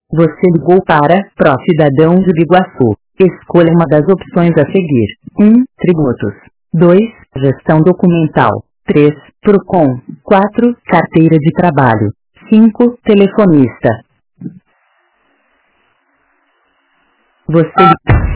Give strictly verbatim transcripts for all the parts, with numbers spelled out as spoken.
Você ligou para Pró-Cidadão de Biguaçu. Escolha uma das opções a seguir. um. Tributos. dois. Gestão documental. três. Procon. quatro. Carteira de trabalho. cinco. Telefonista. Você...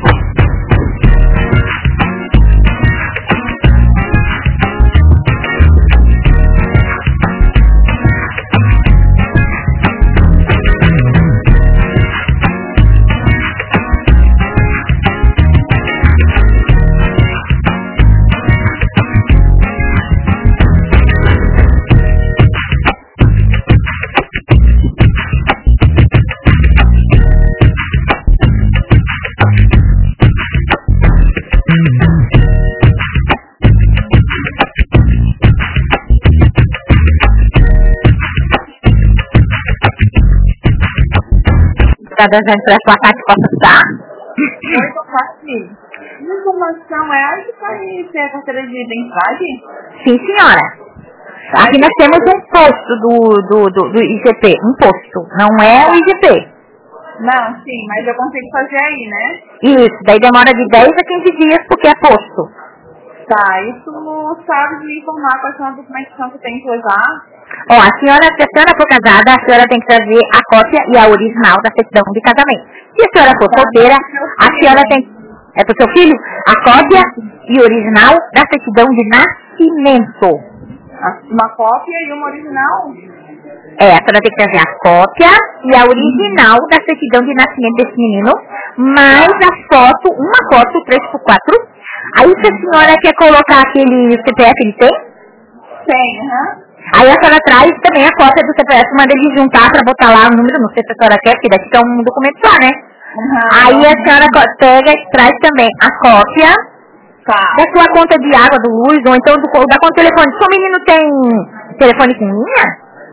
Tá desejando para sua parte possa estar? Oi, eu faço sim. Minha informação é a que vai ter a carteira de identidade? Sim, senhora. Aqui nós temos um posto do, do, do, do I G P, um posto, não é o I G P. Não, sim, mas eu consigo fazer aí, né? Isso, daí demora de dez a quinze dias porque é posto. Tá, isso sabe me informar quais são as documentação que eu tenho que usar? Ó, a senhora, se a senhora for casada, a senhora tem que trazer a cópia e a original da certidão de casamento. Se a senhora for solteira, a senhora tem... É pro seu filho? A cópia e original da certidão de nascimento. Uma cópia e uma original? É, a senhora tem que trazer a cópia e a original da certidão de nascimento desse menino, mais a foto, uma foto três por quatro. Aí se a senhora quer colocar aquele C P F, ele tem? Tem, aham. Uhum. Aí a senhora traz também a cópia do C P F, manda ele juntar para botar lá o número, não sei se a senhora quer, porque daqui tá um documento só, né? Uhum. Aí a senhora pega e traz também a cópia tá. da sua conta de água, do luz, ou então do, da conta de telefone. Seu menino tem telefone com linha?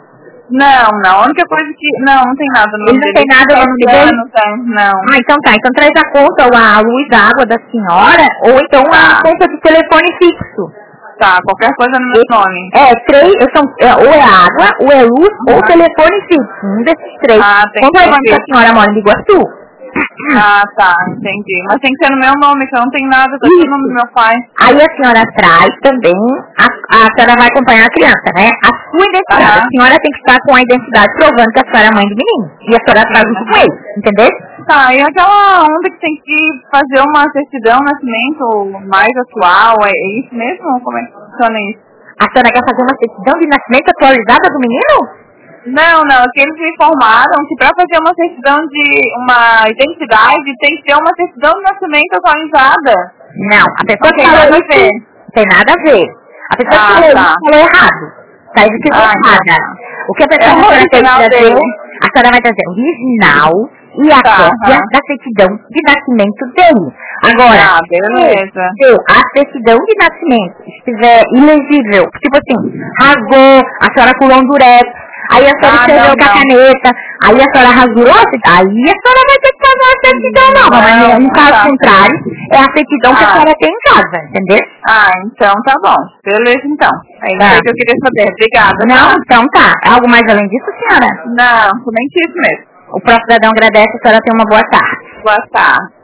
Não, não. A única coisa que... Não, não tem nada no Ele não tem nada no nome dele? Não tem, não. Ah, então tá. Então traz a conta, ou a luz, a água da senhora, ou então tá. a conta de telefone fixo. Tá, qualquer coisa no meu nome. É, três, são, é, ou é água, ou é luz, ah. ou telefone fixo. Um desses três. Ah, tem Qual telefone que a senhora mora em Biguaçu? Ah, tá, entendi. Mas tem que ser no meu nome, que eu não tenho nada, tá tudo no nome do meu pai. Aí a senhora traz também, a, a senhora vai acompanhar a criança, né? A sua identidade. Ah. A senhora tem que estar com a identidade provando que a senhora é mãe do menino. E a senhora traz junto com ele, entendeu? Tá, e aquela onda que tem que fazer uma certidão de nascimento mais atual, é isso mesmo? Como é que funciona isso? A senhora quer fazer uma certidão de nascimento atualizada do menino? Não, não, que eles me informaram que para fazer uma certidão de uma identidade tem que ter uma certidão de nascimento atualizada. Não, a pessoa não que tem falou nada isso a ver. Tem nada a ver. A pessoa ah, que falou tá. isso falou errado. Tá escrito ah, errada. Então. O que a pessoa é vai trazer, dele. a senhora vai trazer o original e a tá, cópia uh-huh. da certidão de nascimento dele. Agora, ah, beleza. se a certidão de nascimento estiver ilegível, tipo assim, rasgou, a senhora colou um durex, aí a senhora ah, escreveu com a caneta, aí a senhora rasgou, aí a senhora vai ter que fazer uma certidão nova, mas no caso tá. contrário, é a certidão ah. que a senhora tem em casa, entendeu? Ah, então tá bom. Beleza, então. É isso aí que eu queria saber. Obrigada. Não, tá? então tá. Algo mais além disso, senhora? Não, somente isso mesmo. O próximo cidadão agradece, a senhora tem uma boa tarde. Boa tarde.